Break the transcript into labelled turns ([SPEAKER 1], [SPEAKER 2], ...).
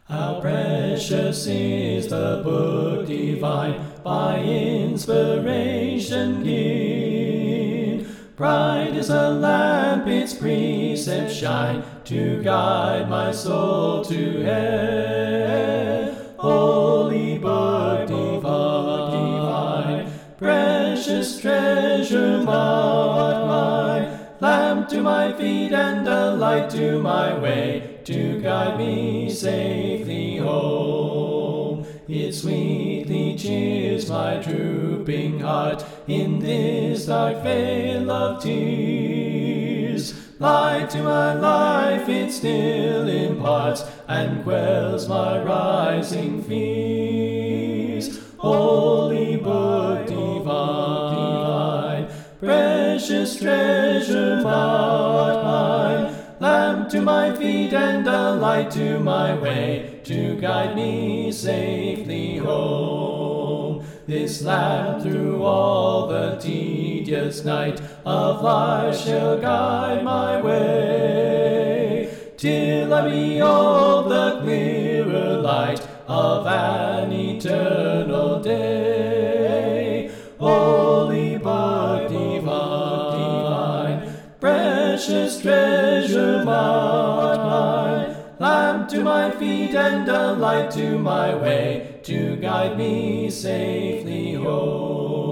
[SPEAKER 1] How precious is the book divine, by inspiration given. Bright as a lamp its precepts shine, to guide my soul to heaven. Holy book divine, precious treasure thou mine, lamp to my feet and a light to my way, to guide me safely home. It sweetly cheers my drooping heart in this dark vale of tears. Light to my life it still imparts, and quells my rising fears. Holy book divine, precious treasure thou art mine, lamp to my feet and a light to my way, to guide me safely home. This lamp through all the tedious night of life shall guide my way, till I behold the clearer light of an eternal day. Holy book divine, precious treasure thou art mine, lamp to my feet and a light to my way, to guide me safely home.